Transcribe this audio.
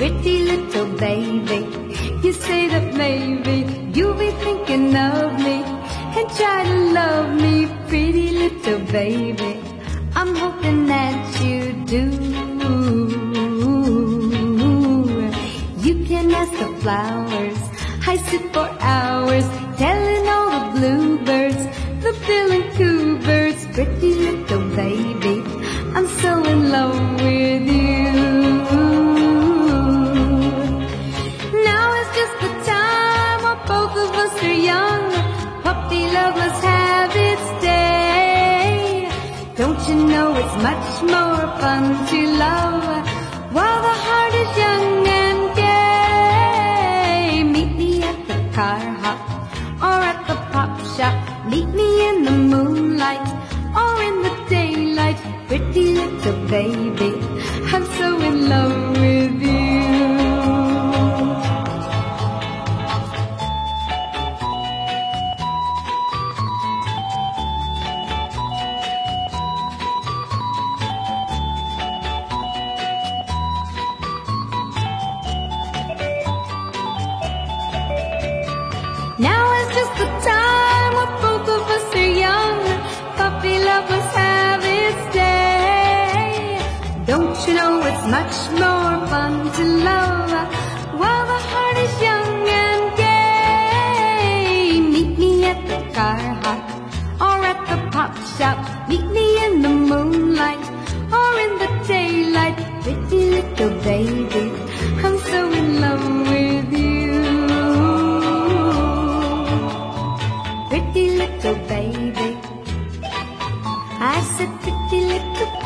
pretty little baby. You say that maybe you'll be thinking of me and try to love me, pretty little baby. I'm hoping that you do. You can ask the flowers, I sit for hours telling all the bluebirds, the bill and coo birds, pretty little baby, I'm so in love with you. Now is just the time when both of us are young, puppy love must have its day. Don't you know it's much more fun to love while the heart is young and gay? Meet me at the car hop or at the pop shop, meet me in the moonlight or in the daylight, pretty little baby, I'm so in love with you. Now is just the time when both of us are young, puppy love must have its day. Don't you know it's much more fun to love while the heart is young and gay? Meet me at the car hop or at the pop shop, meet me in the moonlight or in the daylight, pretty little baby, I'm so in love with you. Pretty little baby, I said pretty little